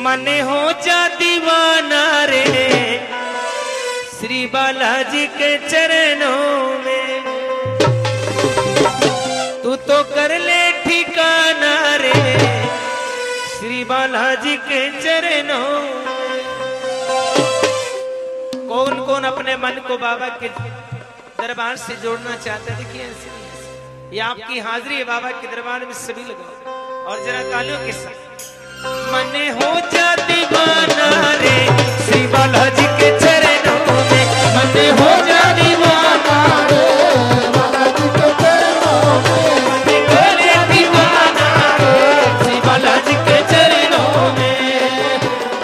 मन हो जा दीवाना रे श्री बालाजी के चरणों में, तू तो कर ले ठिकाना रे श्री बालाजी के चरणों में। कौन कौन अपने मन को बाबा के दरबार से जोड़ना चाहता है? देखिए ये आपकी हाजिरी है बाबा के दरबार में, सभी लगाओ और जरा तालियों के साथ। मन हो जा दीवाना रे श्री बालाजी के चरणों में, मन हो जा दीवाना रे बालाजी के चरणों में, मन करे दीवाना रे श्री बालाजी के चरणों में।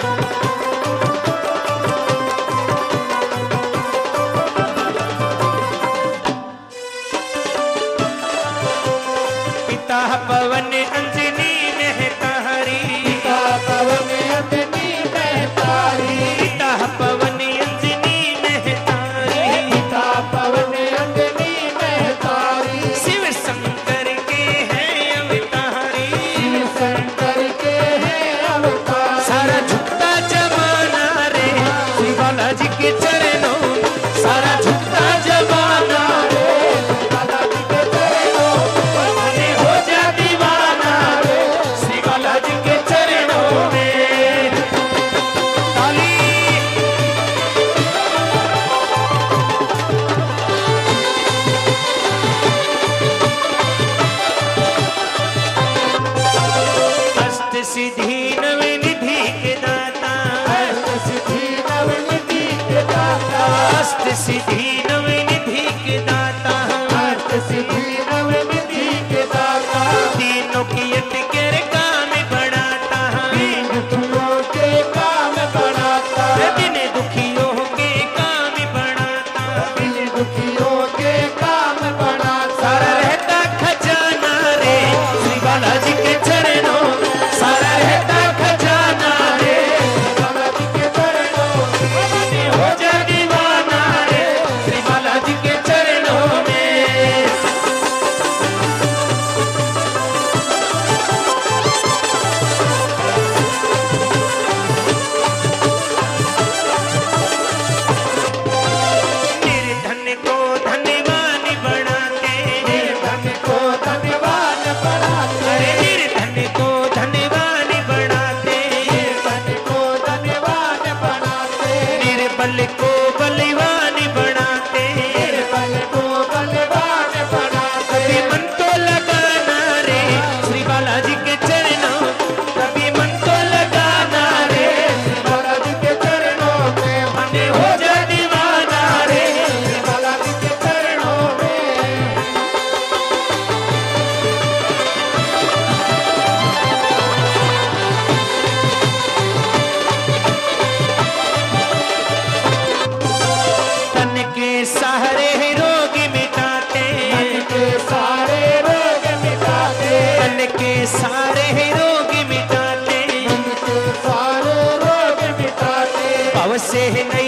पिता पवन अंजनी मेहता हरी, पिता पवन अंजनी मेहता हरी, पिता पवन अंजनी मेहता हरी, पिता पवन अंजनी मेहता हरी। शिव शंकर के हैं अवतारी, शिव शंकर के हैं अवतारी। सारा झुकता जमाना रे श्री बालाजी के चरणों, सारा झुकता जमाना रे श्री बालाजी के चरणों। मन हो जा दीवाना रे श्री बालाजी के चरणों में। ताली अष्ट सिद्धि नवनिधि के दाता, अष्ट सिद्धि नवनिधि के दाता, अष्ट सिद्धि नवनिधि के दाता, अष्ट सिद्धि नवनिधि के दाता। तीनों की अटके काम बढ़ाता, तीन दुखियों के काम बढ़ाता, दिन दुखियों के काम बढ़ाता, दिन दुखियों के काम बढ़ाता। सारा रहता खजाना रे श्री बालाजी के चरणों, सारा रहता खजाना रे श्री बालाजी के चरणों। मन हो जा दीवाना रे श्री बालाजी के चरणों में। निर्धन को धनवान बनाते, निर्धन को धनवान बनाते, अरे निर्धन को धनवान बनाते, निर्धन को धनवान बनाते। निर्बल को बलवान बनाते, निर्बल को बलवान बनाते। कभी मन तो लगाना रे श्री बालाजी के चरणों, कभी मन तो लगाना रे श्री बालाजी के चरणों में। मन हो जा दीवाना रे श्री बालाजी के चरणों में। तन के सहारे रोग मिटाते, तन के सारे रोग मिटाते, तन के सारे रोग मिटाते, तन के सारे रोग मिटाते। भव से